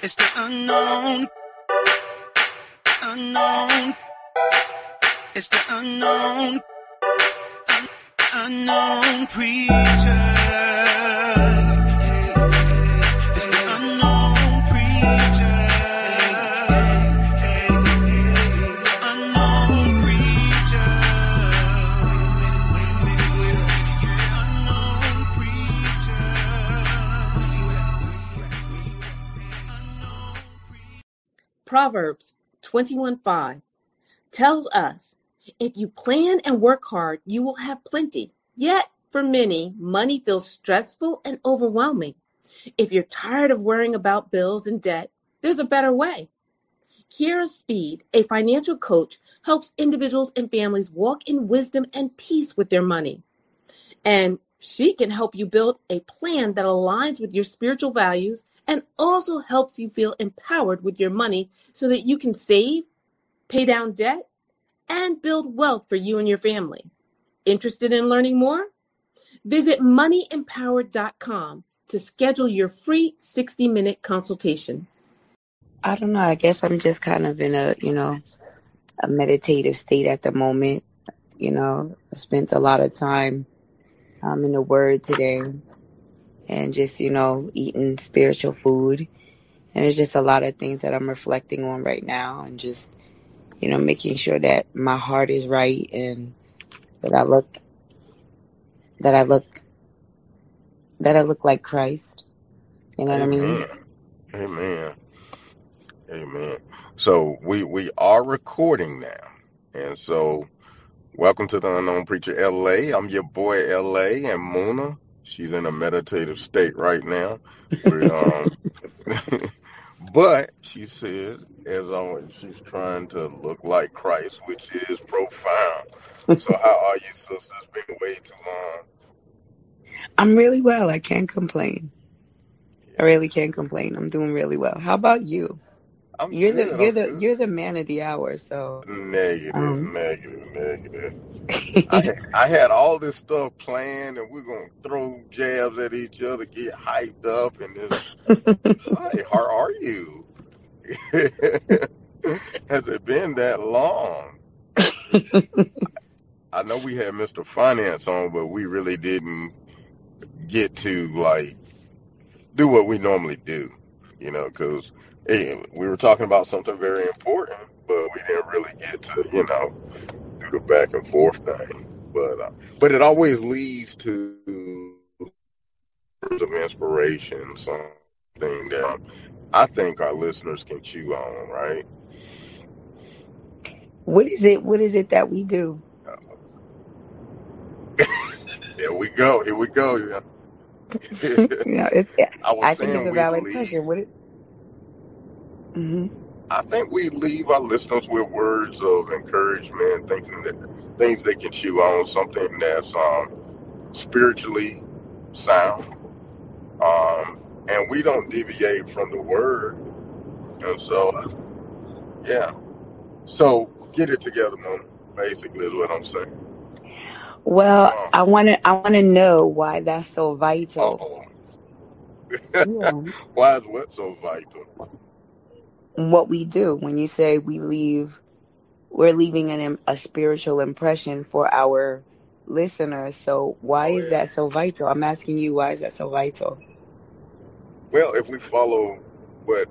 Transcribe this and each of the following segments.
It's the unknown. Unknown. It's the unknown. Unknown preacher. It's the unknown preacher. Unknown preacher. Unknown preacher. Proverbs 21:5 tells us, if you plan and work hard, you will have plenty. Yet, for many, money feels stressful and overwhelming. If you're tired of worrying about bills and debt, there's a better way. Kiera Speed, a financial coach, helps individuals and families walk in wisdom and peace with their money. And she can help you build a plan that aligns with your spiritual values and also helps you feel empowered with your money so that you can save, pay down debt, and build wealth for you and your family. Interested in learning more? Visit moneyempowered.com to schedule your free 60-minute consultation. I don't know. I guess I'm just kind of in a meditative state at the moment. I spent a lot of time in the Word today and just, eating spiritual food. And there's just a lot of things that I'm reflecting on right now and just, making sure that my heart is right and that I look like Christ. You know what I mean? Amen. So we are recording now. And so welcome to the Unknown Preacher LA. I'm your boy LA, and Muna, she's in a meditative state right now. But she says, as always, she's trying to look like Christ, which is profound. So how are you, sisters? Been way too long. I'm really well. I can't complain. I really can't complain. I'm doing really well. How about you? You're the man of the hour, so negative. I had all this stuff planned, and we're gonna throw jabs at each other, get hyped up, and this. Hi, how are you? Has it been that long? I know we had Mr. Finance on, but we really didn't get to do what we normally do, because we were talking about something very important, but we didn't really get to, do the back and forth thing. But it always leads to words of inspiration, something that I think our listeners can chew on, right? What is it that we do? Here we go. I think it's a valid question. I think we leave our listeners with words of encouragement, thinking that things they can chew on, something that's spiritually sound, and we don't deviate from the word. And so, so get it together, Mom. Basically, is what I'm saying. Well, I want to know why that's so vital. Yeah. Why is what so vital? What we do when you say we're leaving a spiritual impression for our listeners. So why is that so vital? I'm asking you, why is that so vital? Well, if we follow what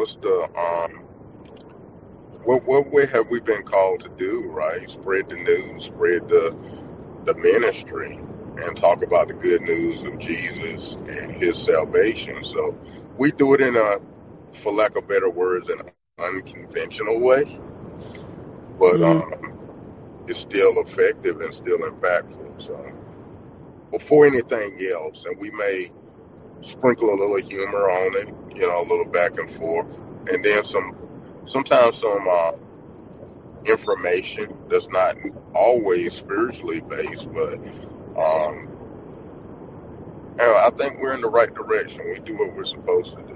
way have we been called to do, right? Spread the news, spread the ministry, and talk about the good news of Jesus and his salvation. So we do it in for lack of better words, an unconventional way, but it's still effective and still impactful. So before anything else, and we may sprinkle a little humor on it, a little back and forth, and then sometimes some information that's not always spiritually based, but I think we're in the right direction. We do what we're supposed to do.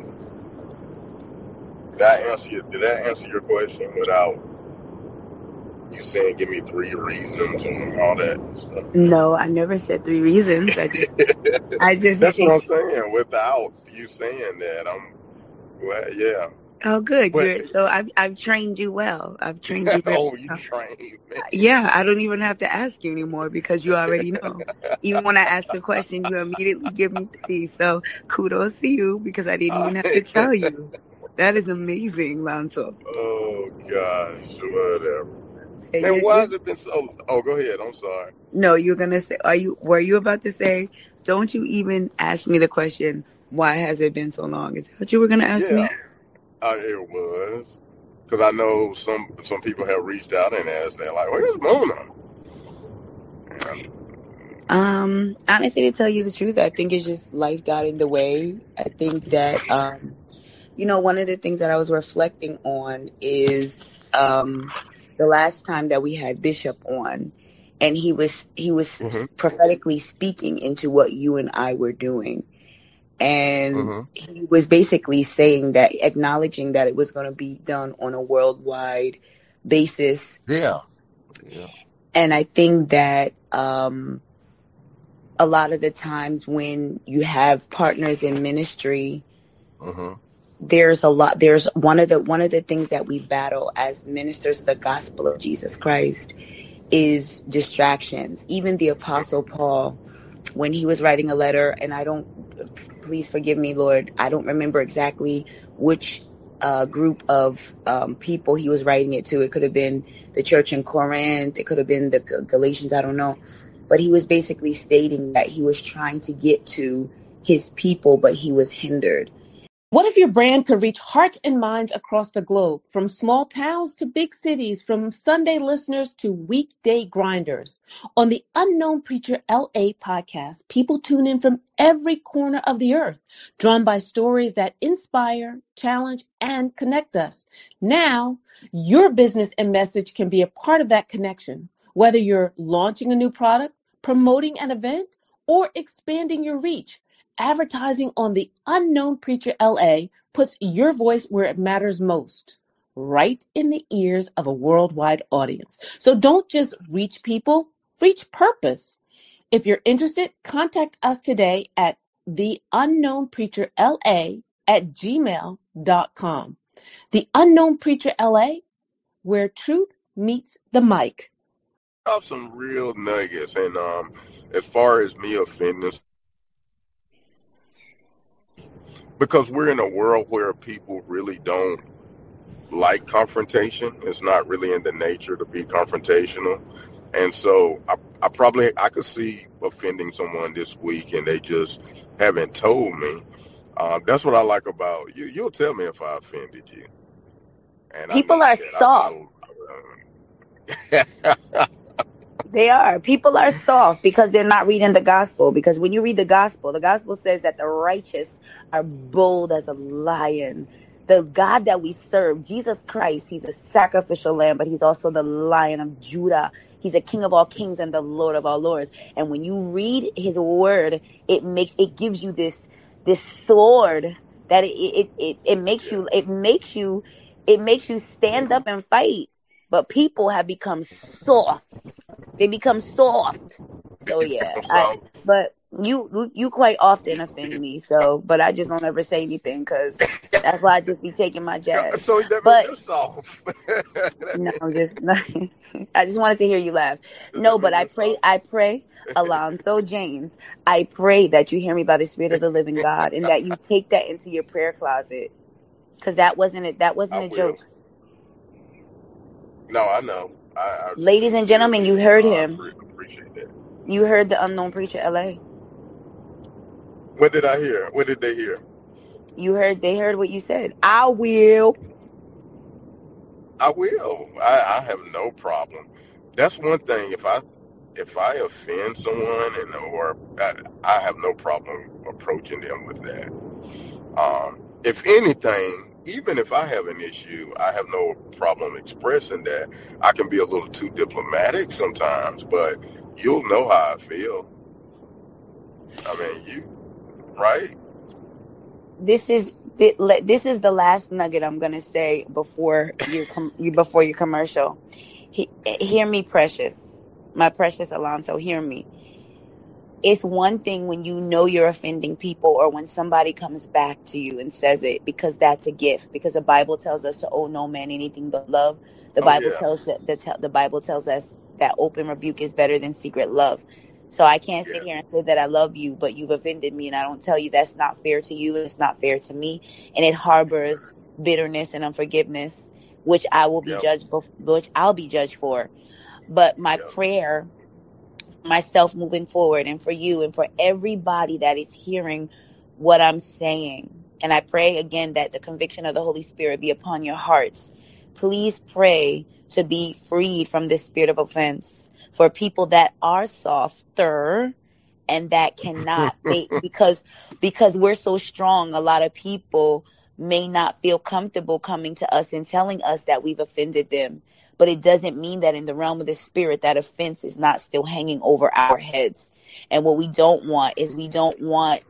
Did that answer your question without you saying give me 3 reasons and all that stuff? No, I never said 3 reasons. I just That's what I'm saying. Without you saying that, Well, yeah. Oh, good. But So I've trained you well. I've trained you really oh, you well. trained me. Yeah, I don't even have to ask you anymore because you already know. Even when I ask a question, you immediately give me 3. So kudos to you because I didn't even have to tell you. That is amazing, Lonzo. Oh gosh, whatever. Hey, And why has it been so? Oh, go ahead. I'm sorry. No, you're gonna say. Were you about to say? Don't you even ask me the question? Why has it been so long? Is that what you were gonna ask me? Yeah, it was because I know some people have reached out and asked that, like, "Where's Mona?" And Honestly, to tell you the truth, I think it's just life got in the way. I think that one of the things that I was reflecting on is the last time that we had Bishop on, and he was prophetically speaking into what you and I were doing. And he was basically saying that, acknowledging that it was going to be done on a worldwide basis. Yeah. And I think that a lot of the times when you have partners in ministry, there's one of the things that we battle as ministers of the gospel of Jesus Christ is distractions. Even the Apostle Paul, when he was writing a letter, and please forgive me, Lord, I don't remember exactly which group of people he was writing it to. It could have been the church in Corinth. It could have been the Galatians. I don't know. But he was basically stating that he was trying to get to his people, but he was hindered. What if your brand could reach hearts and minds across the globe, from small towns to big cities, from Sunday listeners to weekday grinders? On the Unknown Preacher LA podcast, people tune in from every corner of the earth, drawn by stories that inspire, challenge, and connect us. Now, your business and message can be a part of that connection. Whether you're launching a new product, promoting an event, or expanding your reach, advertising on the Unknown Preacher LA puts your voice where it matters most, right in the ears of a worldwide audience. So don't just reach people, reach purpose. If you're interested, contact us today at theunknownpreacherla@gmail.com. The Unknown Preacher LA, where truth meets the mic. I have some real nuggets, and as far as me offending, because we're in a world where people really don't like confrontation. It's not really in the nature to be confrontational. And so I could see offending someone this week and they just haven't told me. That's what I like about you. You'll tell me if I offended you. And people are soft. They are. People are soft because they're not reading the gospel. Because when you read the gospel says that the righteous are bold as a lion. The God that we serve, Jesus Christ, he's a sacrificial lamb, but he's also the Lion of Judah. He's the King of all kings and the Lord of all lords. And when you read his word, it gives you this sword that it makes you stand up and fight. But people have become soft. They become soft. So yeah, but you quite often offend me. So, but I just don't ever say anything because that's why I just be taking my jab. So that means you're soft. No, I just wanted to hear you laugh. No, but I pray, Alonzo James. I pray that you hear me by the Spirit of the Living God, and that you take that into your prayer closet, because that wasn't a joke. No, I know. Ladies and gentlemen, you heard him. I appreciate that. You heard the Unknown Preacher LA. What did I hear? What did they hear? They heard what you said. I will. I have no problem. That's one thing. If I offend someone or I have no problem approaching them with that. If anything, even if I have an issue, I have no problem expressing that. I can be a little too diplomatic sometimes, but you'll know how I feel. I mean, right? This is the last nugget I'm gonna say before your commercial. Hear me, precious, my precious Alonzo. Hear me. It's one thing when you know you're offending people, or when somebody comes back to you and says it, because that's a gift. Because the Bible tells us to owe no man anything but love. The Oh Bible yeah, tells the Bible tells us that open rebuke is better than secret love. So I can't sit yeah, here and say that I love you, but you've offended me, and I don't tell you. That's not fair to you, and it's not fair to me, and it harbors bitterness and unforgiveness, which yep, which I'll be judged for. But my yep. prayer for myself moving forward, and for you, and for everybody that is hearing what I'm saying, and I pray again that the conviction of the Holy Spirit be upon your hearts. Please pray to be freed from this spirit of offense, for people that are softer and that cannot make, because we're so strong, a lot of people may not feel comfortable coming to us and telling us that we've offended them. But it doesn't mean that in the realm of the spirit, that offense is not still hanging over our heads. And what we don't want is, we don't want,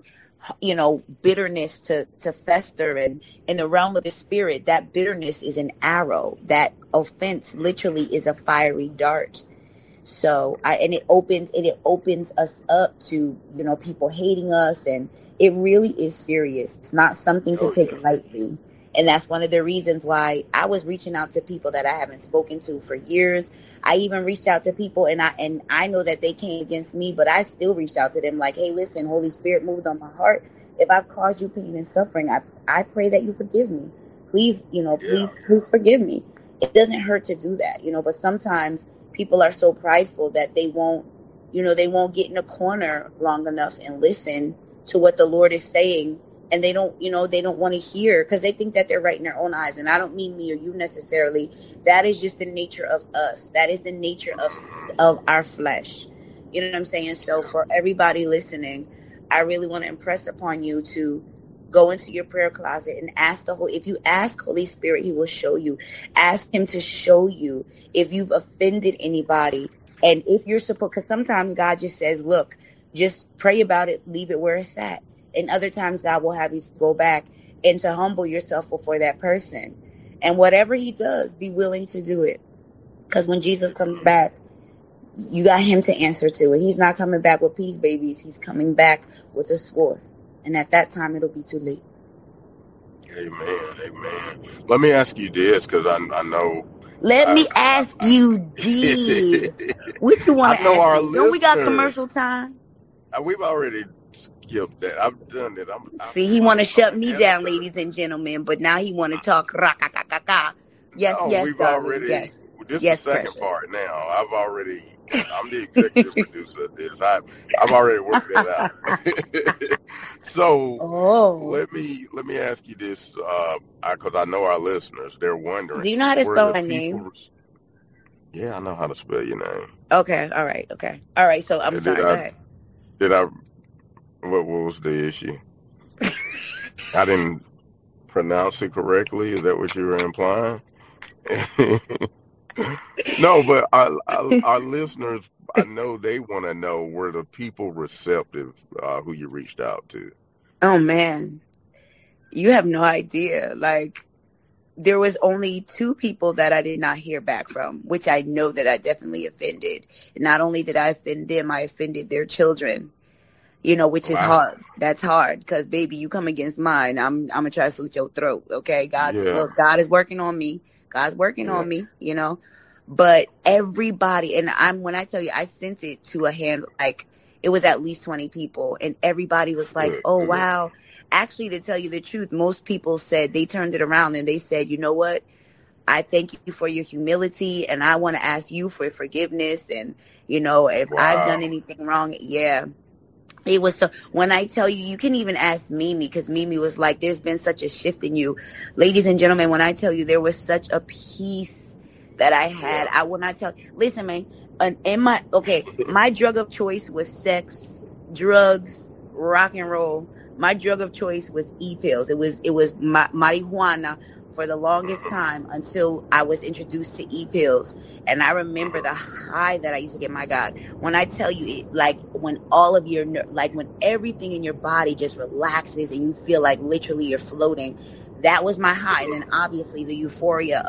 bitterness to fester. And in the realm of the spirit, that bitterness is an arrow. That offense literally is a fiery dart. So it opens us up to, people hating us, and it really is serious. It's not something to Oh take yeah, lightly. And that's one of the reasons why I was reaching out to people that I haven't spoken to for years. I even reached out to people, and I know that they came against me, but I still reached out to them like, hey, listen, Holy Spirit moved on my heart. If I've caused you pain and suffering, I pray that you forgive me. Please, yeah, please forgive me. It doesn't hurt to do that, but sometimes people are so prideful that they won't get in a corner long enough and listen to what the Lord is saying. And they don't want to hear, because they think that they're right in their own eyes. And I don't mean me or you necessarily. That is just the nature of us. That is the nature of our flesh. You know what I'm saying? So yeah, for everybody listening, I really want to impress upon you to go into your prayer closet and if you ask Holy Spirit, he will show you. Ask him to show you if you've offended anybody. And if you're supposed, because sometimes God just says, look, just pray about it, leave it where it's at. And other times God will have you to go back and to humble yourself before that person. And whatever he does, be willing to do it. Because when Jesus comes back, you got him to answer to it. He's not coming back with peace babies. He's coming back with a sword. And at that time, it'll be too late. amen, amen. Let me ask you this, because I know, Let me because ask you this. What you want I to know ask our me? Don't we got listeners. commercial time? We've already skipped that. I've done it. See, he want to I'm shut an me down, editor. ladies and gentlemen, but now he want to talk. Rah-ka-ka-ka-ka. Yes, No, yes, we've darling. Yes. already. This is the Yes, second precious. part now. I'm the executive producer of this. I've already worked that out. So Oh. let me ask you this, because I know our listeners, they're wondering, Do you know how to were spell the my people? name? Yeah, I know how to spell your name. Okay. All right. Okay. All right. So I'm Did sorry. Go I? ahead. Did I? What was the issue? I didn't pronounce it correctly. Is that what you were implying? No, but our listeners, I know they want to know, were the people receptive who you reached out to? Oh, man. You have no idea. Like, there was only 2 people that I did not hear back from, which I know that I definitely offended. Not only did I offend them, I offended their children, which is Wow. hard. That's hard because, baby, you come against mine, I'm going to try to slit your throat, okay? Yeah, God is working on me. God's working yeah, on me, But everybody, and when I tell you, I sent it to a hand, like, it was at least 20 people, and everybody was like, good, oh, good. wow. Actually, to tell you the truth, most people said, they turned it around and they said, you know what? I thank you for your humility, and I want to ask you for forgiveness. And, if I've done Wow. anything wrong, yeah. It was so, when I tell you, you can even ask Mimi, because Mimi was like, there's been such a shift in you. Ladies and gentlemen, when I tell you there was such a peace that I had, Yeah. when I tell, listen, man, my drug of choice was sex, drugs, rock and roll. My drug of choice was e-pills. It was marijuana for the longest time until I was introduced to e-pills. And I remember the high that I used to get. My God, when I tell you, like when all of your, like when everything in your body just relaxes and you feel like literally you're floating, that was my high. And then obviously the euphoria of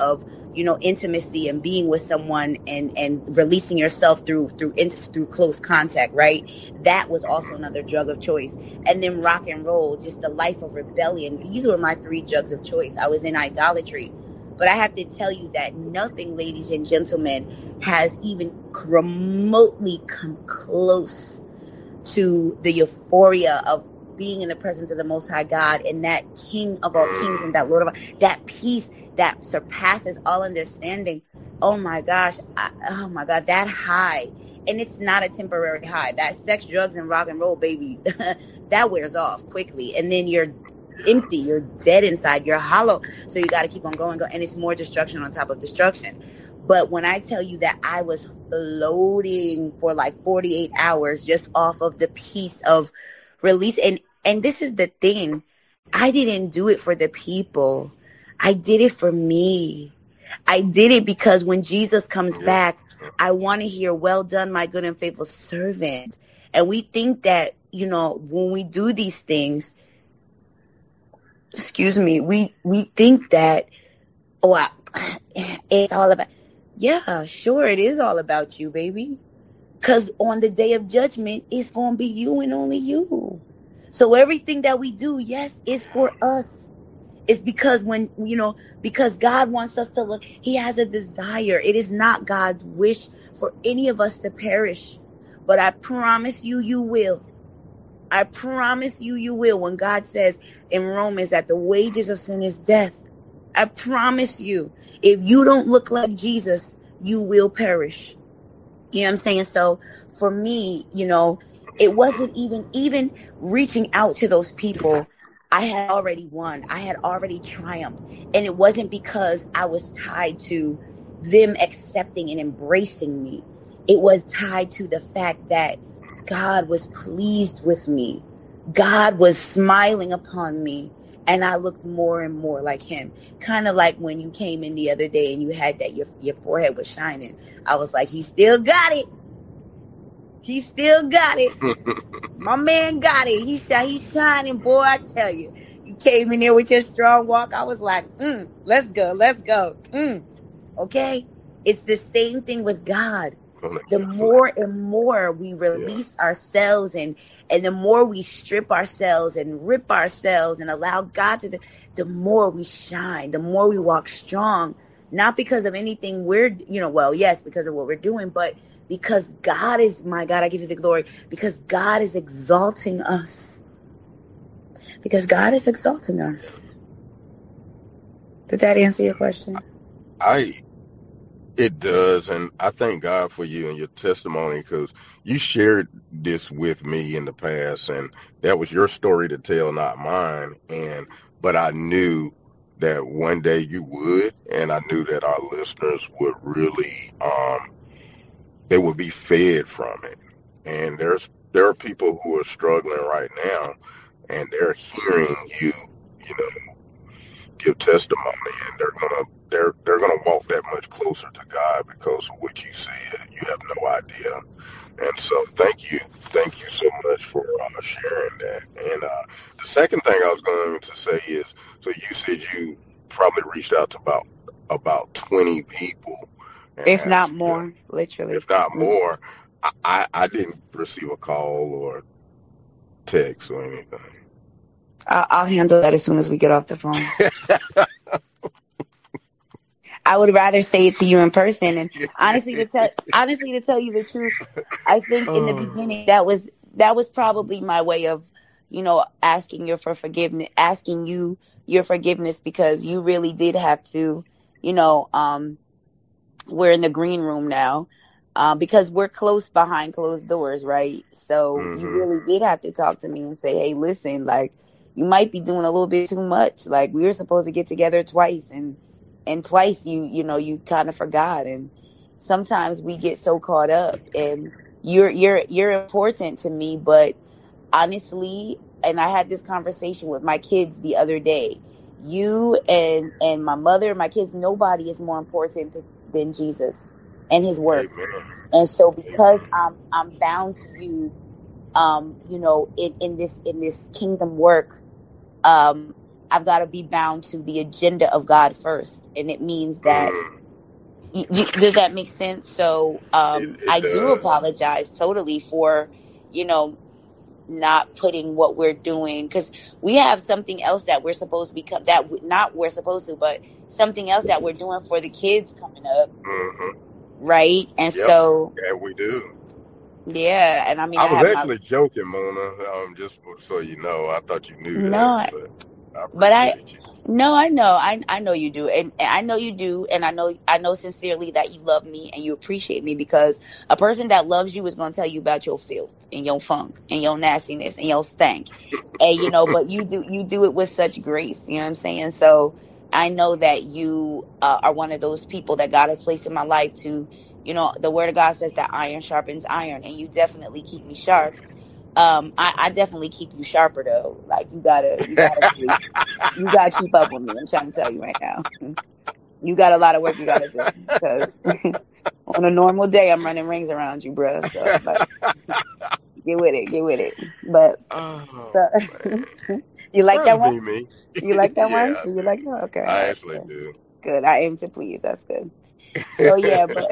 intimacy and being with someone and releasing yourself through close contact, right? That was also another drug of choice. And then rock and roll, just the life of rebellion. These were my 3 drugs of choice. I was in idolatry. But I have to tell you that nothing, ladies and gentlemen, has even remotely come close to the euphoria of being in the presence of the Most High God and that King of all kings and that Lord of all, that peace that surpasses all understanding. Oh my gosh. Oh my God, that high. And it's not a temporary high. That sex, drugs, and rock and roll, baby, that wears off quickly. And then you're empty, you're dead inside, you're hollow. So you got to keep on going. And it's more destruction on top of destruction. But when I tell you that I was floating for like 48 hours just off of the peace of release. And this is the thing. I didn't do it for the people. I did it for me. I did it because when Jesus comes back, I want to hear, well done, my good and faithful servant. And we think that, when we do these things, we think that, it's all about, yeah, sure, it is all about you, baby. Because on the day of judgment, it's going to be you and only you. So everything that we do, yes, is for us. It's because because God wants us to look, he has a desire. It is not God's wish for any of us to perish. But I promise you, you will. I promise you, you will. When God says in Romans that the wages of sin is death, I promise you, if you don't look like Jesus, you will perish. You know what I'm saying? So for me, it wasn't even reaching out to those people. I had already won. I had already triumphed. And it wasn't because I was tied to them accepting and embracing me. It was tied to the fact that God was pleased with me. God was smiling upon me. And I looked more and more like him. Kind of like when you came in the other day and you had that your forehead was shining. I was like, he still got it. He still got it. My man got it. He's shining, boy. I tell you, you came in there with your strong walk. I was like, let's go. Okay. It's the same thing with God. The more and more we release ourselves and the more we strip ourselves and rip ourselves and allow God to, the more we shine, the more we walk strong, not because of anything we're, yes, because of what we're doing, but because God is, my God, I give you the glory, because God is exalting us. Because God is exalting us. Did that answer your question? It does, and I thank God for you and your testimony, because you shared this with me in the past, and that was your story to tell, not mine. But I knew that one day you would, and I knew that our listeners would really, they would be fed from it. And there are people who are struggling right now, and they're hearing you, give testimony, and they're gonna walk that much closer to God because of what you said. You have no idea. And so thank you so much for sharing that. And the second thing I was going to say is, so you said you probably reached out to about 20 people, if not more, literally. If not more. I didn't receive a call or text or anything. I'll handle that as soon as we get off the phone. I would rather say it to you in person. And honestly, to tell you the truth, I think in the beginning that was probably my way of, asking you your forgiveness, because you really did have to, we're in the green room now, because we're close behind closed doors, right? So you really did have to talk to me and say, hey, listen, like, you might be doing a little bit too much. Like, we were supposed to get together twice, and twice you kind of forgot. And sometimes we get so caught up, and you're important to me, but honestly, and I had this conversation with my kids the other day, you and my mother, my kids, nobody is more important than Jesus and his work. Amen. And so because I'm bound to you, in this kingdom work, I've got to be bound to the agenda of God first. And it means that Does that make sense? So It I do does. apologize totally for, you know, not putting what we're doing, because we have something else that we're supposed to become, that not we're supposed to, but something else that we're doing for the kids coming up, Mm-hmm. right? And Yep. so Yeah, we do. yeah, and I mean, I I was have my actually joking, Mona. Just so you know, I thought you knew no, that, but I but appreciate you. no, I know, I know you do, and I know you do, and I know sincerely that you love me and you appreciate me, because a person that loves you is going to tell you about your filth and your funk and your nastiness and your stank, and you know, but you do it with such grace. You know what I'm saying? So I know that you are one of those people that God has placed in my life to, you know, the Word of God says that iron sharpens iron, and you definitely keep me sharp. I definitely keep you sharper though. Like you gotta really, you gotta keep up with me. I'm trying to tell you right now. You got a lot of work you gotta do, because on a normal day I'm running rings around you, bruh. So like, get with it. But Oh, so, man. you like that That's one? me. You like that Yeah, one? I Do you do. like that? Okay, all I right, actually do. good. I aim to please. That's good. So yeah, but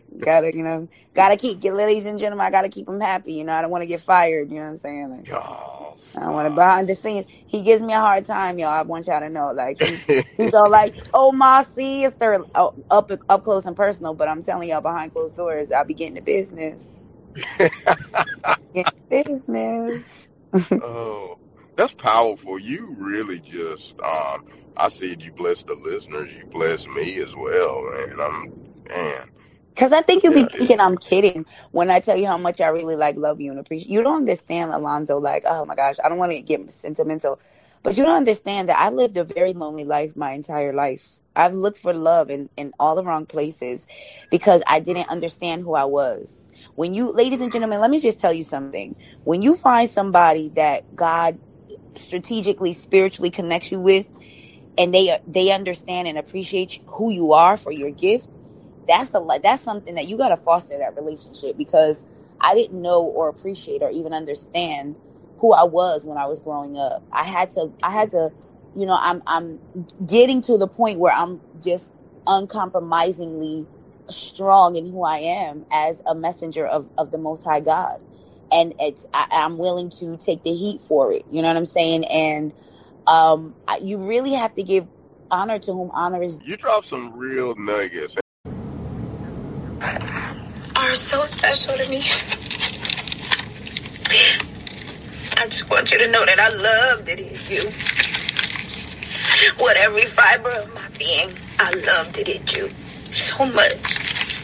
gotta keep, ladies and gentlemen, I gotta keep them happy. You know, I don't want to get fired. You know what I'm saying? Like, Y'all I don't want to, stop. behind the scenes. He gives me a hard time, y'all. I want y'all to know, like he's all like, "Oh, my sister," up close and personal. But I'm telling y'all, behind closed doors, I'll be getting the business. Getting the business. Oh, that's powerful. You really just, I said you bless the listeners. You bless me as well, man. Because I think you be Yeah, thinking I'm kidding when I tell you how much I really like, love you, and appreciate you. Don't understand, Alonzo. Like, oh my gosh, I don't want to get sentimental, but you don't understand that I lived a very lonely life my entire life. I've looked for love in all the wrong places because I didn't understand who I was. When you, ladies and gentlemen, let me just tell you something. When you find somebody that God strategically, spiritually connects you with, and they understand and appreciate who you are for your gift, that's something that you got to foster that relationship, because I didn't know or appreciate or even understand who I was when I was growing up. I had to, you know, I'm getting to the point where I'm just uncompromisingly strong in who I am as a messenger of the Most High God. And I'm willing to take the heat for it. You know what I'm saying? And you really have to give honor to whom honor is. you dropped some real nuggets. Are so special to me. I just want you to know that I love that it's you. With every fiber of my being, I love that it's you so much.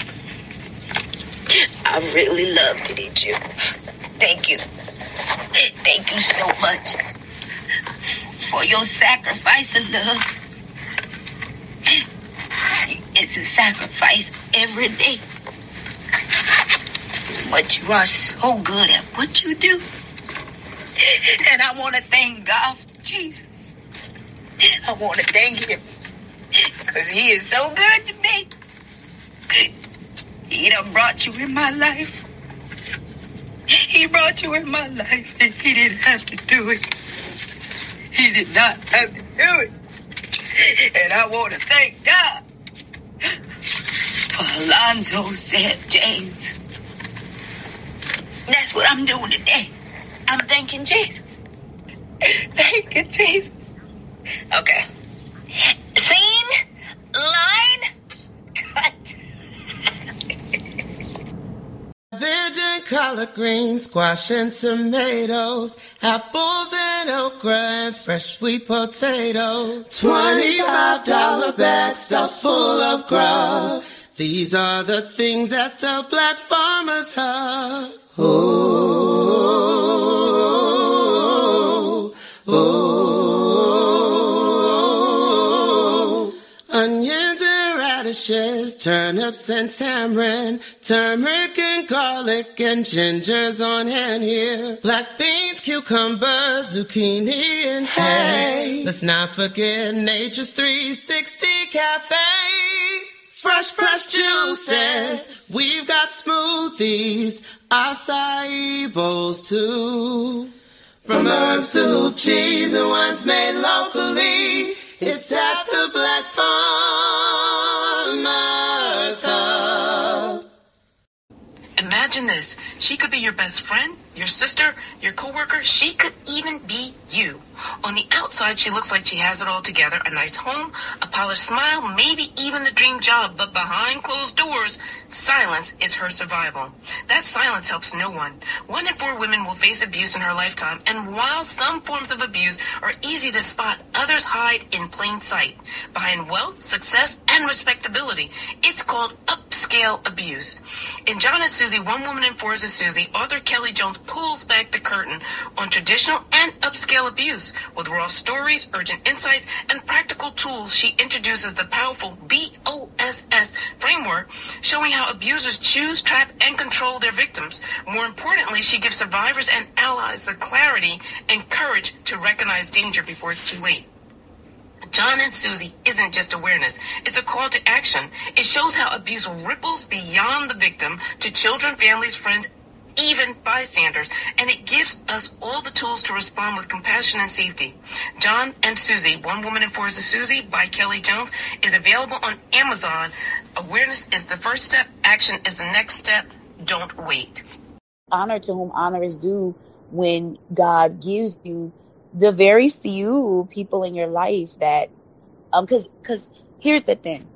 I really love that it's you. Thank you. Thank you so much for your sacrifice of love. It's a sacrifice every day. But you are so good at what you do. And I want to thank God for Jesus. I want to thank him because he is so good to me. He done brought you in my life. He brought you in my life and he didn't have to do it. He did not have to do it. And I want to thank God for Alonzo said James. That's what I'm doing today. I'm thanking Jesus. Thank you, Jesus. Okay. Scene, line, cut. Vision, collard greens, squash and tomatoes, apples and okra and fresh sweet potatoes. $25 bags stuffed full of grub. These are the things at the Black Farmer's Hub. Onions and radishes, turnips and tamarind, turmeric and garlic and ginger's on hand here. Black beans, cucumbers, zucchini and hay. Let's not forget Nature's 360 Cafe. Fresh pressed juices, we've got smoothies, acai bowls too. From herbs to hoop cheese and wines made locally, it's at the Black Farmer's Hub. Imagine this. She could be your best friend, your sister, your coworker. She could even be you. On the outside, she looks like she has it all together. A nice home, a polished smile, maybe even the dream job. But behind closed doors, silence is her survival. That silence helps no one. 1 in 4 women will face abuse in her lifetime. And while some forms of abuse are easy to spot, others hide in plain sight. Behind wealth, success, and respectability. It's called upscale abuse. In John and Susie, 1 Woman in 4 is a Susie, author Kelly Jones pulls back the curtain on traditional and upscale abuse. With raw stories, urgent insights, and practical tools, she introduces the powerful BOSS framework, showing how abusers choose, trap, and control their victims. More importantly, she gives survivors and allies the clarity and courage to recognize danger before it's too late. John and Susie isn't just awareness. It's a call to action. It shows how abuse ripples beyond the victim to children, families, friends, even bystanders, and it gives us all the tools to respond with compassion and safety. John and Susie, 1 Woman in 4 is a Susie by Kelly Jones, is available on Amazon. Awareness is the first step. Action is the next step. Don't wait. Honor to whom honor is due when God gives you the very few people in your life that, because here's the thing.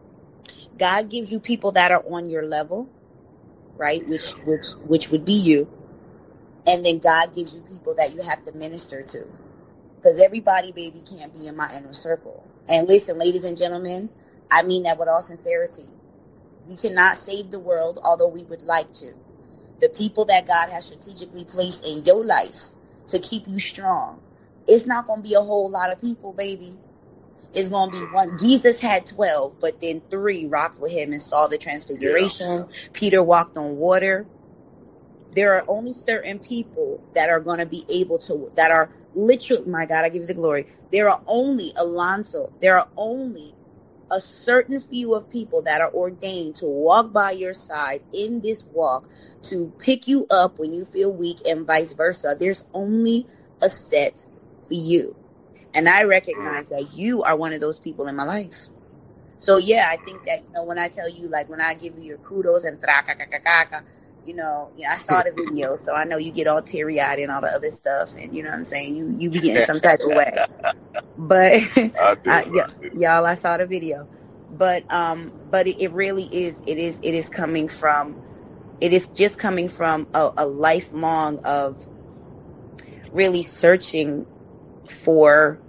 God gives you people that are on your level, right? Which would be you. And then God gives you people that you have to minister to. Because everybody, baby, can't be in my inner circle. And listen, ladies and gentlemen, I mean that with all sincerity. We cannot save the world, although we would like to. The people that God has strategically placed in your life to keep you strong, it's not going to be a whole lot of people, baby. It's going to be one. Jesus had 12, but then 3 rocked with him and saw the transfiguration. Yeah. Peter walked on water. There are only certain people that are going to be able to, that are literally, my God, I give you the glory. There are only, Alonso, there are only a certain few of people that are ordained to walk by your side in this walk, to pick you up when you feel weak and vice versa. There's only a set for you. And I recognize that you are one of those people in my life. So yeah, I think that, you know, when I tell you, like, when I give you your kudos and you know, I saw the video, so I know you get all teary-eyed and all the other stuff, and you know what I'm saying, you be getting some type of way. But y'all, I saw the video. But it really is, it is coming from, it is just coming from a lifelong of really searching for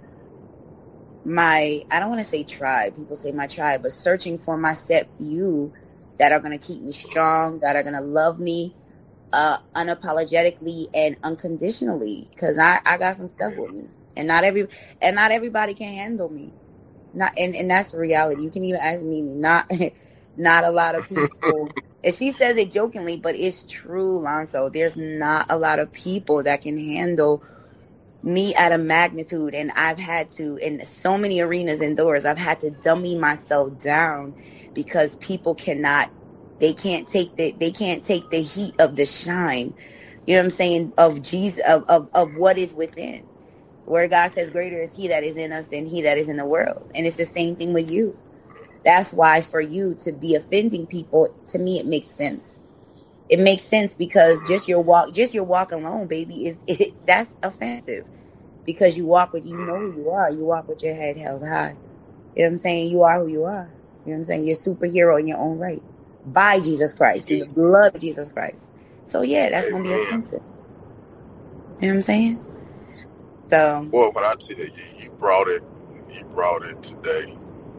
my, I don't want to say tribe, people say my tribe, but searching for my set few that are going to keep me strong, that are going to love me unapologetically and unconditionally, because I got some stuff with me, and not everybody can handle me. And that's the reality. You can even ask Mimi. Not a lot of people. And she says it jokingly, but it's true, Lonzo. There's not a lot of people that can handle me at a magnitude, and I've had to, in so many arenas indoors, I've had to dummy myself down because people can't take the heat of the shine, you know what I'm saying, of Jesus, of what is within, where God says greater is he that is in us than he that is in the world. And it's the same thing with you. That's why for you to be offending people, to me, it makes sense. It makes sense because just your walk alone, baby, that's offensive, because you know who you are. You walk with your head held high. You know what I'm saying? You are who you are. You know what I'm saying? You're a superhero in your own right, by Jesus Christ, through the blood of Jesus Christ. So yeah, that's going to be offensive. You know what I'm saying? So, boy, when I tell you, you brought it today.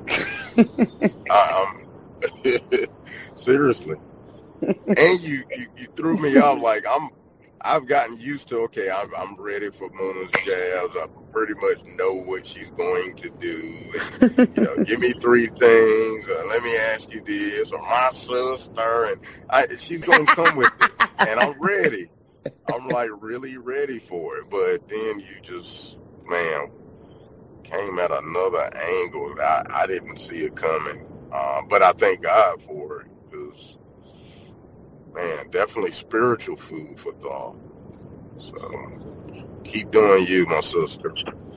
Seriously. And you threw me off. Like, I've gotten used to, okay, I'm ready for Mona's jabs. I pretty much know what she's going to do. And, you know, give me 3 things. Let me ask you this, or my sister, and she's going to come with it. And I'm ready. I'm like really ready for it. But then you just, man, came at another angle. I didn't see it coming. But I thank God for it, because, man, definitely spiritual food for thought. So keep doing you, my sister.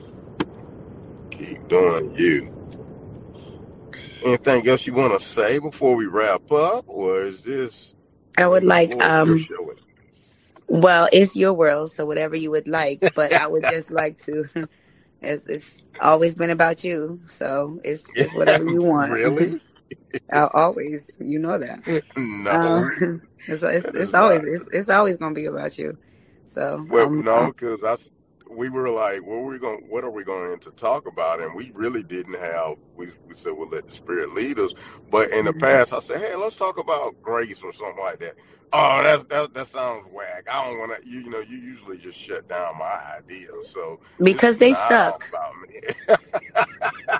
Keep doing you. Anything else you want to say before we wrap up, or is this I would And the like, floor is your show. well, it's your world, so whatever you would like, but I would just like to, it's always been about you, so it's whatever you want. Really? I'll always, you know that. No, It's that is always not. it's always gonna be about you. So Well, no, because we were like, what are we going to talk about? And we really didn't have. We said we'll let the Spirit lead us. But in the past, I said, hey, let's talk about grace or something like that. Oh, that sounds whack. I don't want to. You usually just shut down my idea. So because this they is not suck, about me.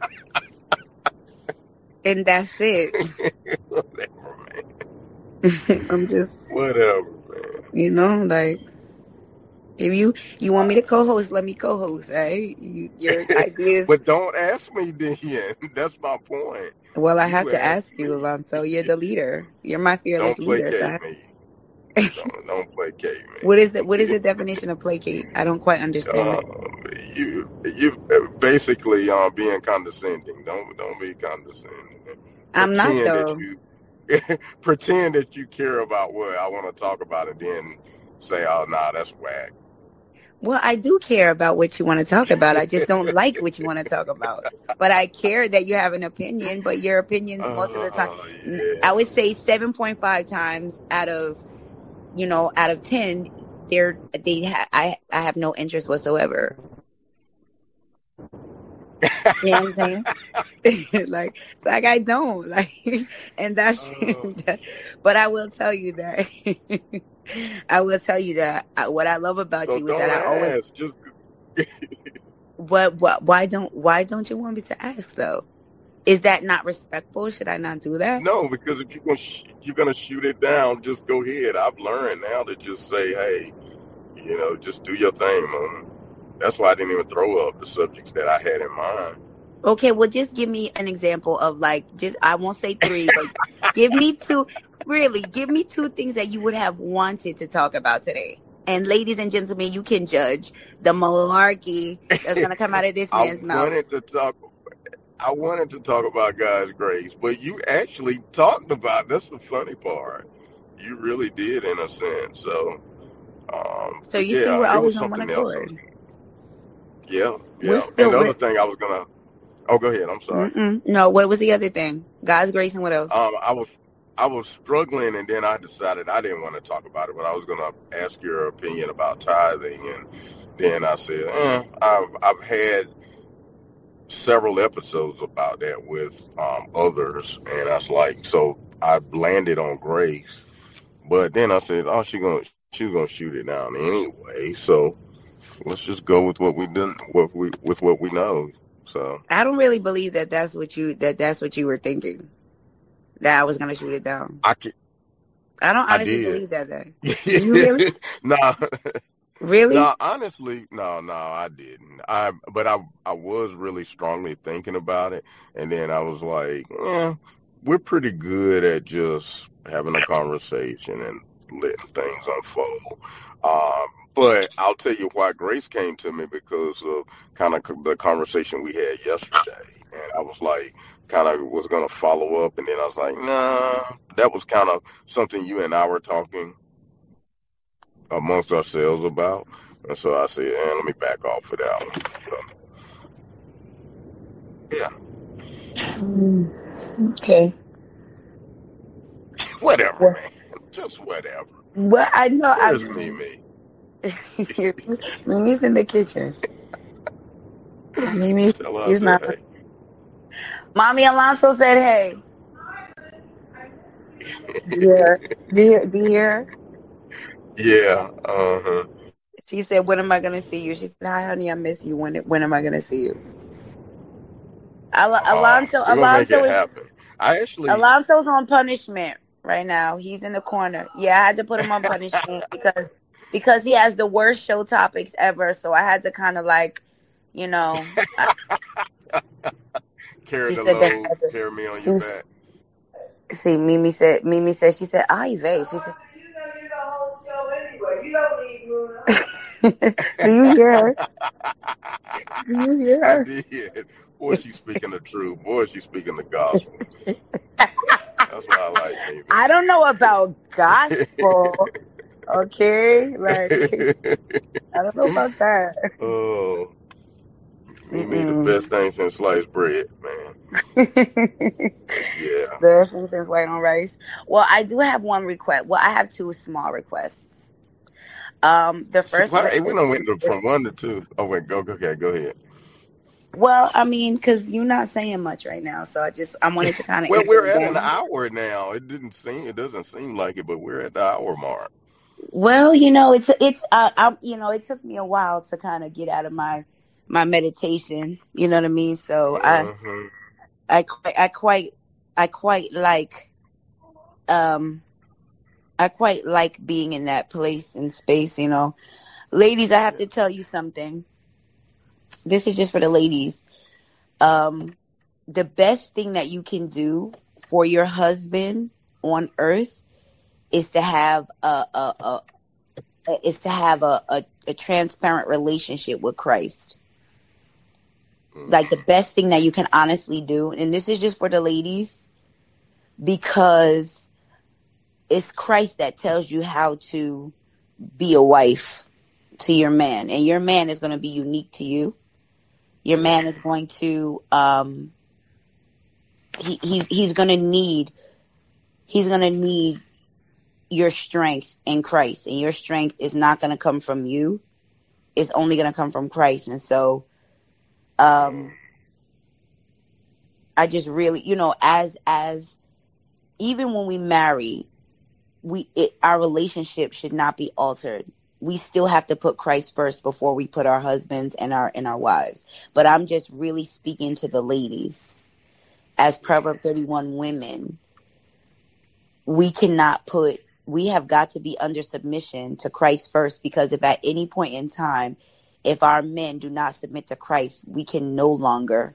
and that's it. Whatever, man. I'm just, Whatever, man. like, if you want me to co-host, let me co-host. Right? Your ideas. But don't ask me then. That's my point. Well, I You have to ask ask you, me. Alonso. You're the leader. You're my fearless Don't leader. So placate me. Don't placate me. what is the definition of placate? I don't quite understand that. You basically being condescending. Don't be condescending. I'm not Pretend that though. you pretend that you care about what I want to talk about, and then say, "Oh, nah, that's whack." Well, I do care about what you want to talk about. I just don't like what you want to talk about. But I care that you have an opinion, but your opinions most of the time, I Yeah. would say 7.5 times out of 10, I have no interest whatsoever. You know what I'm saying? like I don't like, and that's. But I will tell you that. What I love about So you is don't that I always. ask. Just Why don't you want me to ask though? Is that not respectful? Should I not do that? no, because if you're gonna shoot it down, just go ahead. I've learned now to just say, hey, just do your thing, man. That's why I didn't even throw up the subjects that I had in mind. Okay, well, just give me an example of I won't say 3, but give me 2. Really, give me 2 things that you would have wanted to talk about today. And ladies and gentlemen, you can judge the malarkey that's gonna come out of this man's mouth. I wanted to talk about God's grace, but you actually talked about. That's the funny part. You really did, in a sense. So, So you see, we're it was always on one something else. accord. Yeah. We're still. And the other thing I was gonna. Oh, go ahead. I'm sorry. No, what was the other thing? God's grace and what else? I was struggling, and then I decided I didn't want to talk about it, but I was gonna ask your opinion about tithing, and then I said, I've had several episodes about that with others, and I was like, so I landed on grace, but then I said, oh, she's gonna shoot it down anyway, so let's just go with what we done, with what we know. So I don't really believe that's what you were thinking, that I was gonna shoot it down. I don't honestly believe that. Do you really? Nah. Really? No, honestly, no, I didn't. But I was really strongly thinking about it, and then I was like, we're pretty good at just having a conversation and letting things unfold. But I'll tell you why grace came to me, because of kind of the conversation we had yesterday, and I was like, kind of was going to follow up, and then I was like, nah, that was kind of something you and I were talking amongst ourselves about, and so I said, let me back off of that one. So, yeah. Okay. Whatever, man. Just whatever. Well, I know. Where's Mimi? Mimi's in the kitchen. Mimi is not. Hey. Mommy Alonso said, "Hey." Yeah. Do you hear? Yeah. She said, "When am I gonna see you?" She said, "Hi, honey, I miss you. When am I gonna see you?" Alonso's on punishment right now. He's in the corner. Yeah, I had to put him on punishment because he has the worst show topics ever. So I had to kind of carry the load, carry me on your back. See, Mimi said, she said, Ay vey. She said, you don't need Bruno. Do you hear her? Do you hear her? I did. Boy, she's speaking the truth. Boy, she's speaking the gospel. That's why I like me, I don't know about gospel. Okay, like I don't know about that. Oh, me the Mm-mm. best thing since sliced bread, man. Yeah. Best thing since white on rice. Well, I do have one request. Well, I have two small requests. The So first why, we request done is went from 1 to 2. Oh wait, okay, go ahead. well, I mean, because you're not saying much right now, so I wanted to kind of Well, empty we're it at an down. hour now. It doesn't seem like it, but we're at the hour mark. Well, it took me a while to kind of get out of my meditation. You know what I mean? So Mm-hmm. I quite like I quite like being in that place and space. You know, ladies, I have to tell you something. This is just for the ladies. The best thing that you can do for your husband on earth is to have a transparent relationship with Christ. Like the best thing that you can honestly do, and this is just for the ladies, because it's Christ that tells you how to be a wife to your man, and your man is going to be unique to you. Your man is going to he's going to need your strength in Christ, and your strength is not going to come from you. It's only going to come from Christ. And so I just really, as even when we marry, our relationship should not be altered. We still have to put Christ first before we put our husbands and our wives. But I'm just really speaking to the ladies. As Proverb 31 women, we have got to be under submission to Christ first, because if at any point in time, if our men do not submit to Christ, we can no longer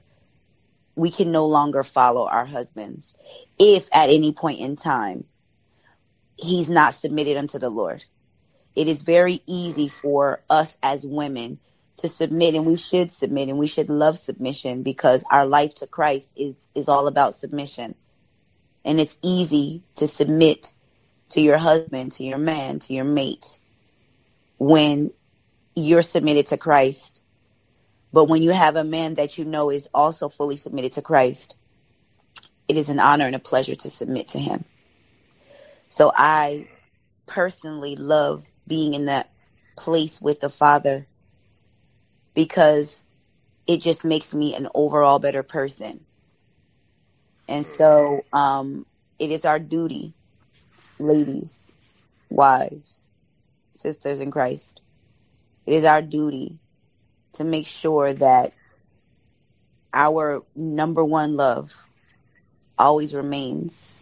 follow our husbands. If at any point in time he's not submitted unto the Lord, it is very easy for us as women to submit, and we should submit, and we should love submission, because our life to Christ is all about submission. And it's easy to submit to your husband, to your man, to your mate, when you're submitted to Christ. But when you have a man that you know is also fully submitted to Christ, it is an honor and a pleasure to submit to him. So I personally love being in that place with the Father, because it just makes me an overall better person. And so it is our duty, ladies, wives, sisters in Christ. It is our duty to make sure that our number one love always remains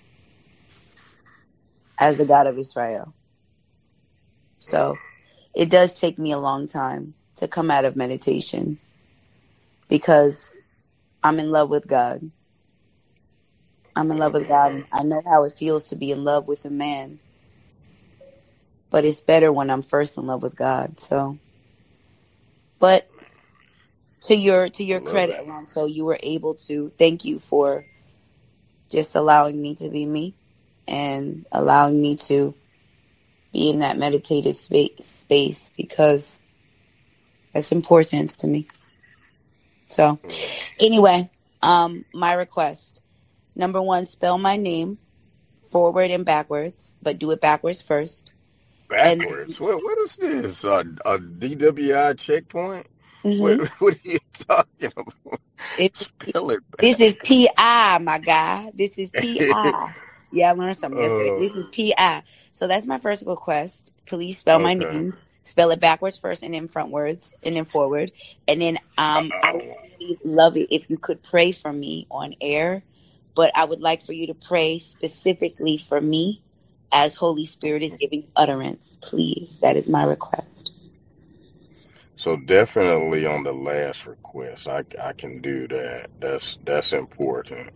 as the God of Israel. So it does take me a long time to come out of meditation, because I'm in love with God. I'm in love with God, and I know how it feels to be in love with a man. But it's better when I'm first in love with God. So, but to your credit, Alonso, you were able to. Thank you for just allowing me to be me, and allowing me to be in that meditative space, because that's important to me. So, anyway, my request. Number 1, spell my name forward and backwards, but do it backwards first. Backwards? What is this? A DWI checkpoint? Mm-hmm. What are you talking about? Spell it back. This is P.I., my guy. This is P.I. Yeah, I learned something yesterday. This is P.I. So that's my first request. Please spell my name. Spell it backwards first, and then frontwards, and then forward. And then I would really love it if you could pray for me on air. But I would like for you to pray specifically for me as Holy Spirit is giving utterance. Please, that is my request. So definitely on the last request, I can do that. That's important.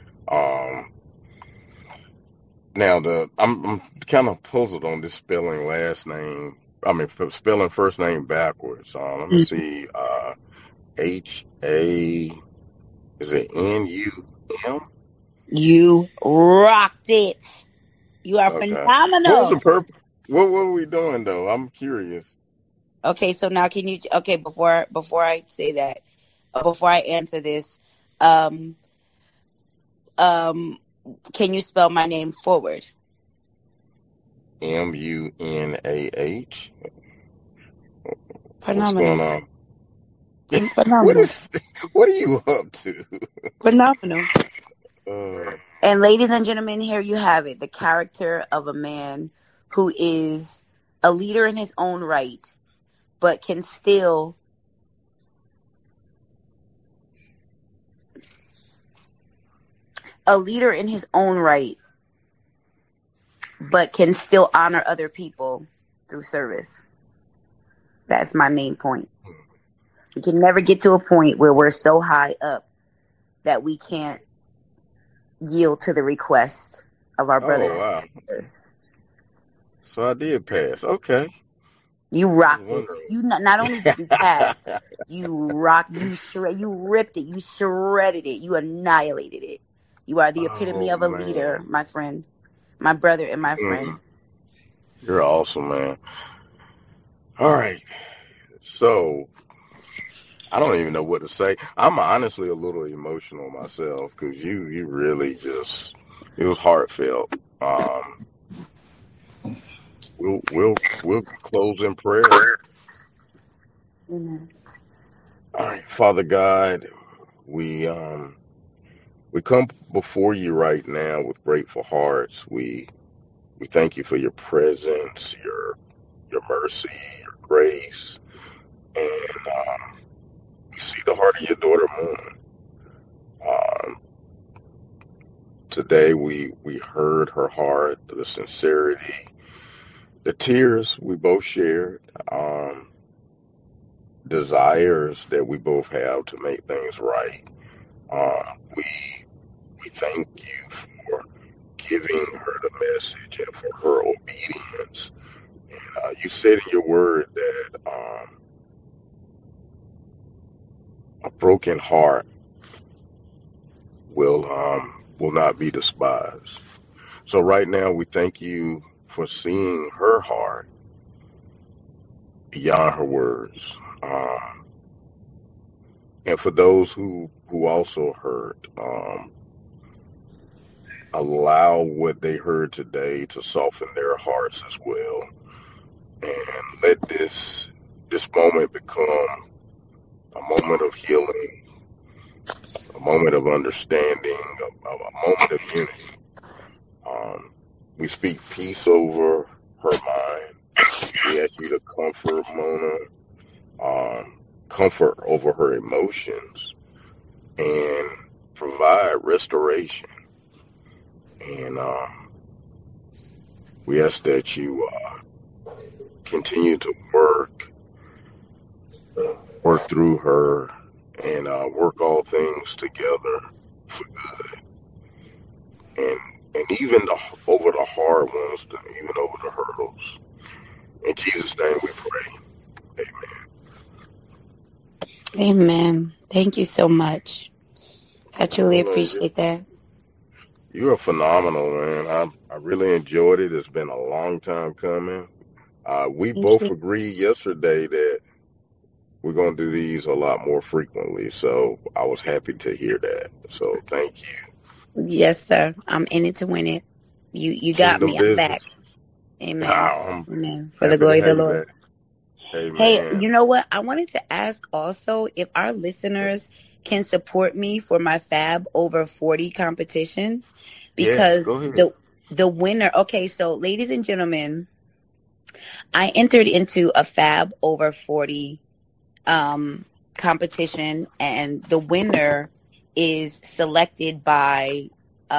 Now I'm kind of puzzled on this spelling last name. I mean, spelling first name backwards. Let me see. H-A, is it N-U-M? You rocked it. You are Okay. What was phenomenal. the purpose? What were we doing though? I'm curious. Okay, so now can you? Okay, before I say that, before I answer this, um, can you spell my name forward? Munah. What's Phenomenal. going on? What Phenomenal. is? What are you up to? Phenomenal. Uh, And ladies and gentlemen, here you have it. The character of a man who is a leader in his own right, but can still honor other people through service. That's my main point. We can never get to a point where we're so high up that we can't yield to the request of our brothers oh wow. and sisters. So I did pass. Okay. You I was rocked it. wondering. You not only did you pass, you rocked, you ripped it, you shredded it, you annihilated it. You are the epitome Oh of a leader, man. my friend, my brother, and my Mm, friend. You're awesome, man. All right. So I don't even know what to say. I'm honestly a little emotional myself because you really just it was heartfelt. We'll close in prayer. Amen. All right, Father God, we come before you right now with grateful hearts. We thank you for your presence, your mercy, your grace, and we see the heart of your daughter Moon. Um, Today we heard her heart, the sincerity, the tears we both shared, desires that we both have to make things right. We thank you for giving her the message and for her obedience. And you said in your word that a broken heart will not be despised. So right now we thank you for seeing her heart beyond her words. And for those who also heard, allow what they heard today to soften their hearts as well, and let this moment become a moment of healing, a moment of understanding, a moment of unity. We speak peace over her mind. We ask you to comfort Mona, comfort over her emotions, and provide restoration. And we ask that you continue to work through her and work all things together for good. And even over the hard ones, even over the hurdles. In Jesus' name we pray. Amen. Amen. Thank you so much. I truly appreciate that. You are phenomenal, man. I really enjoyed it. It's been a long time coming. We both agreed yesterday that we're going to do these a lot more frequently. So I was happy to hear that. So thank you. Yes, sir. I'm in it to win it. You got Kingdom me. business. I'm back. Amen. Amen. For the Happy glory to of the have you Lord. back. Amen. Hey, you know what? I wanted to ask also if our listeners can support me for my Fab Over 40 competition, Yes, because go ahead. the winner. Okay, so ladies and gentlemen, I entered into a Fab Over 40 competition, and the winner is selected by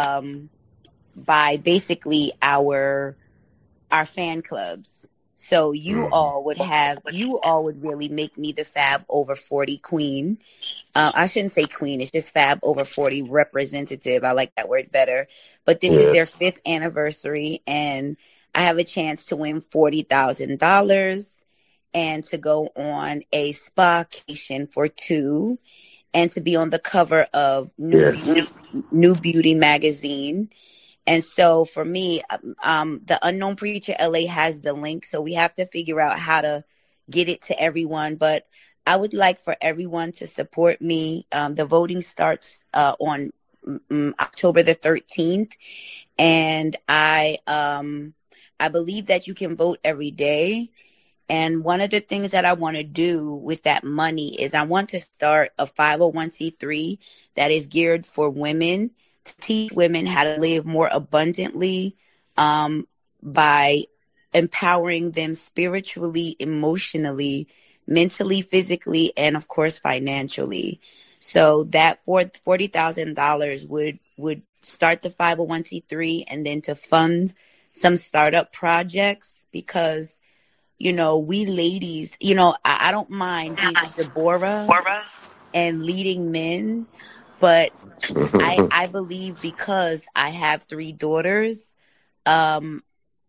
basically our fan clubs. So you all would really make me the Fab Over 40 queen. I shouldn't say queen. It's just Fab Over 40 representative. I like that word better. But this is their 5th anniversary, and I have a chance to win $40,000 and to go on a spacation for 2. and to be on the cover of Yeah. New Beauty magazine. And so for me, the Unknown Preacher LA has the link, so we have to figure out how to get it to everyone. But I would like for everyone to support me. The voting starts on October the 13th, and I believe that you can vote every day. And one of the things that I want to do with that money is I want to start a 501c3 that is geared for women, to teach women how to live more abundantly by empowering them spiritually, emotionally, mentally, physically, and of course, financially. So that $40,000 would start the 501c3 and then to fund some startup projects, because, you know, we ladies, you know, I don't mind being Deborah and leading men, but I believe because I have 3 daughters, and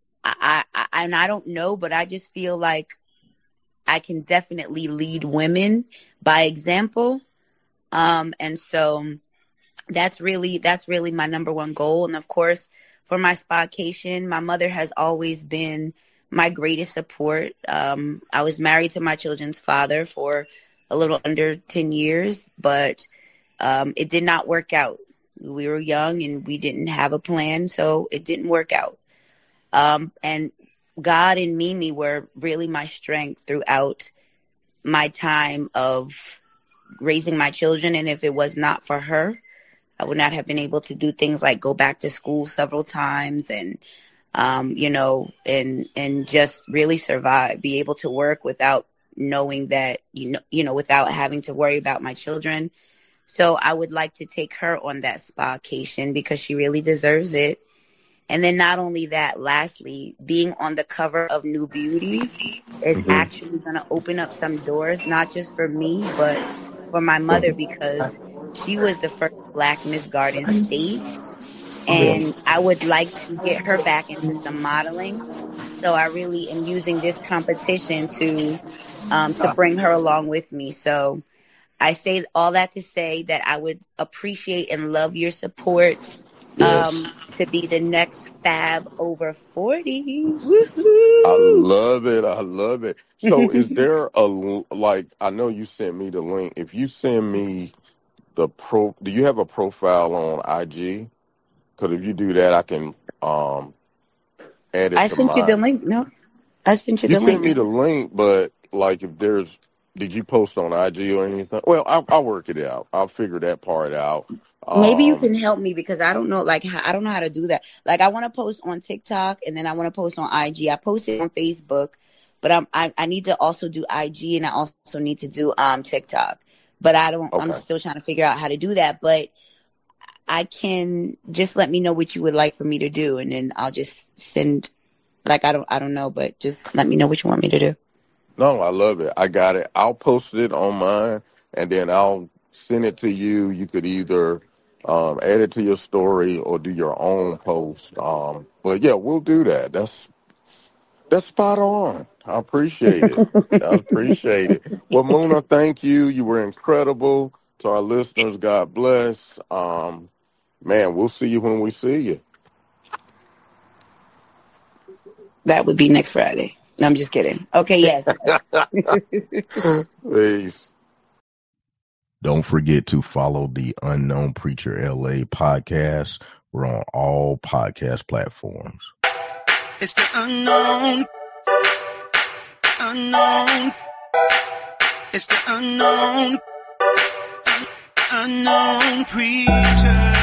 I don't know, but I just feel like I can definitely lead women by example. And so that's really my number one goal. And of course, for my Spotcation, my mother has always been my greatest support. I was married to my children's father for a little under 10 years, but it did not work out. We were young and we didn't have a plan, so it didn't work out. And God and Mimi were really my strength throughout my time of raising my children. And if it was not for her, I would not have been able to do things like go back to school several times and, you know, and just really survive, be able to work without knowing that, you know, without having to worry about my children. So I would like to take her on that Spotcation because she really deserves it. And then not only that, lastly, being on the cover of New Beauty is actually going to open up some doors, not just for me, but for my mother, because she was the first Black Miss Garden State. And I would like to get her back into some modeling. So I really am using this competition to bring her along with me. So I say all that to say that I would appreciate and love your support. To be the next Fab over 40. Woohoo! I love it. I love it. So is there like, I know you sent me the link. If you send me do you have a profile on IG? Because if you do that, I can add it I to sent you the mine. link. No, I sent you You the sent me link. the link, but like did you post on IG or anything? Well, I'll work it out. I'll figure that part out. Maybe you can help me because I don't know, like, I don't know how to do that. Like, I want to post on TikTok and then I want to post on IG. I posted on Facebook, but I need to also do IG and I also need to do TikTok. But I'm Okay. still trying to figure out how to do that. But I can just let me know what you would like for me to do, and then I'll just send. Like, I don't know, but just let me know what you want me to do. No, I love it. I got it. I'll post it on mine, and then I'll send it to you. You could either add it to your story or do your own post. But yeah, we'll do that. That's spot on. I appreciate it. I appreciate it. Well, Muna, thank you. You were incredible. To our listeners, God bless. Man, we'll see you when we see you. That would be next Friday. No, I'm just kidding. Okay, yes. Peace. Don't forget to follow the Unknown Preacher LA podcast. We're on all podcast platforms. It's the unknown. Unknown. It's the unknown. Unknown preacher.